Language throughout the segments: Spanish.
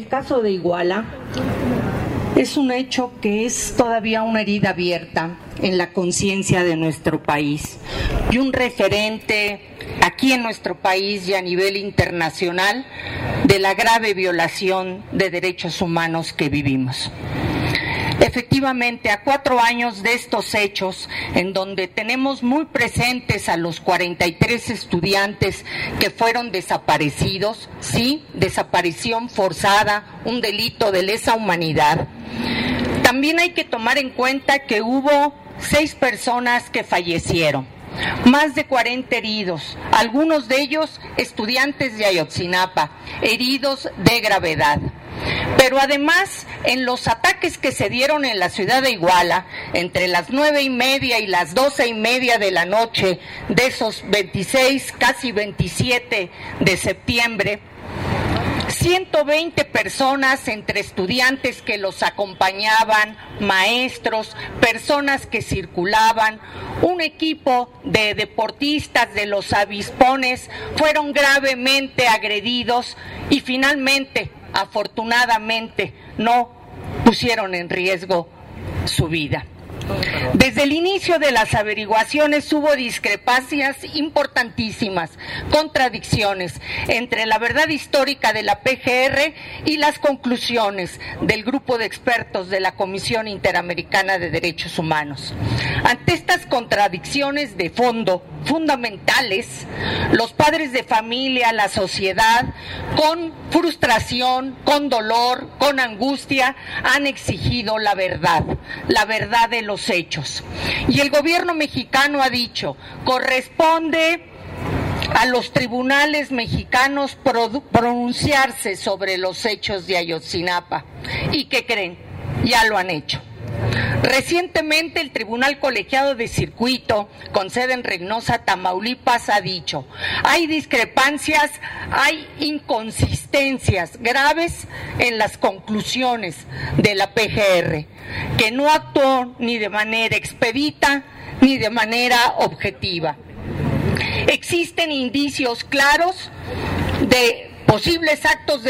El caso de Iguala es un hecho que es todavía una herida abierta en la conciencia de nuestro país y un referente aquí en nuestro país y a nivel internacional de la grave violación de derechos humanos que vivimos. Efectivamente, a 4 años de estos hechos, en donde tenemos muy presentes a los 43 estudiantes que fueron desaparecidos, sí, desaparición forzada, un delito de lesa humanidad, también hay que tomar en cuenta que hubo 6 personas que fallecieron, más de 40 heridos, algunos de ellos estudiantes de Ayotzinapa, heridos de gravedad. Pero además, en los ataques que se dieron en la ciudad de Iguala, entre las 9:30 y las 12:30 de la noche de esos 26, casi 27 de septiembre, 120 personas, entre estudiantes que los acompañaban, maestros, personas que circulaban, un equipo de deportistas de los avispones fueron gravemente agredidos y finalmente, afortunadamente, no pusieron en riesgo su vida. Desde el inicio de las averiguaciones hubo discrepancias importantísimas, contradicciones entre la verdad histórica de la PGR y las conclusiones del grupo de expertos de la Comisión Interamericana de Derechos Humanos. Ante estas contradicciones de fondo fundamentales, los padres de familia, la sociedad, con frustración, con dolor, con angustia, han exigido la verdad de los hechos. Y el gobierno mexicano ha dicho, corresponde a los tribunales mexicanos pronunciarse sobre los hechos de Ayotzinapa. ¿Y qué creen? Ya lo han hecho. Recientemente el Tribunal Colegiado de Circuito, con sede en Reynosa, Tamaulipas, ha dicho, hay discrepancias, hay inconsistencias graves en las conclusiones de la PGR, que no actuó ni de manera expedita ni de manera objetiva. Existen indicios claros de posibles actos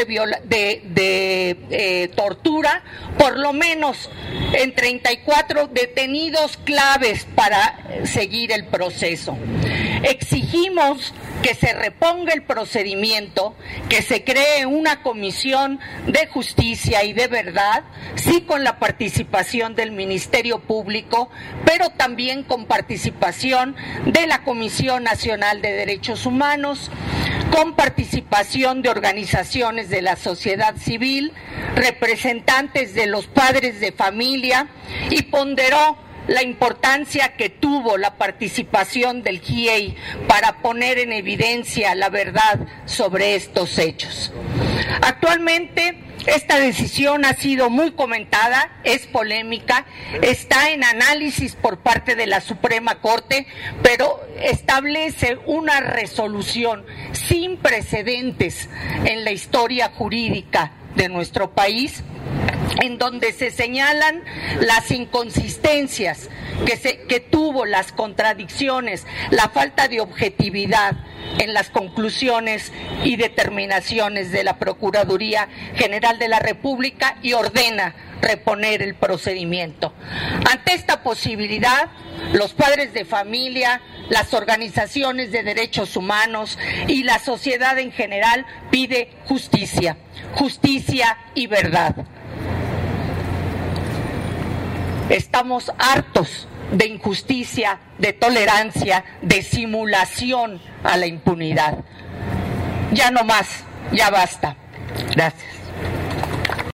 de tortura, por lo menos en 34 detenidos claves para seguir el proceso. Exigimos que se reponga el procedimiento, que se cree una comisión de justicia y de verdad, sí con la participación del Ministerio Público, pero también con participación de la Comisión Nacional de Derechos Humanos, con participación de organizaciones de la sociedad civil, representantes de los padres de familia, y ponderó la importancia que tuvo la participación del GIEI para poner en evidencia la verdad sobre estos hechos. Actualmente, esta decisión ha sido muy comentada, es polémica, está en análisis por parte de la Suprema Corte, pero establece una resolución sin precedentes en la historia jurídica de nuestro país, en donde se señalan las inconsistencias que tuvo, las contradicciones, la falta de objetividad en las conclusiones y determinaciones de la Procuraduría General de la República, y ordena reponer el procedimiento. Ante esta posibilidad, los padres de familia, las organizaciones de derechos humanos y la sociedad en general pide justicia, justicia y verdad. Estamos hartos de injusticia, de tolerancia, de simulación a la impunidad. Ya no más, ya basta. Gracias.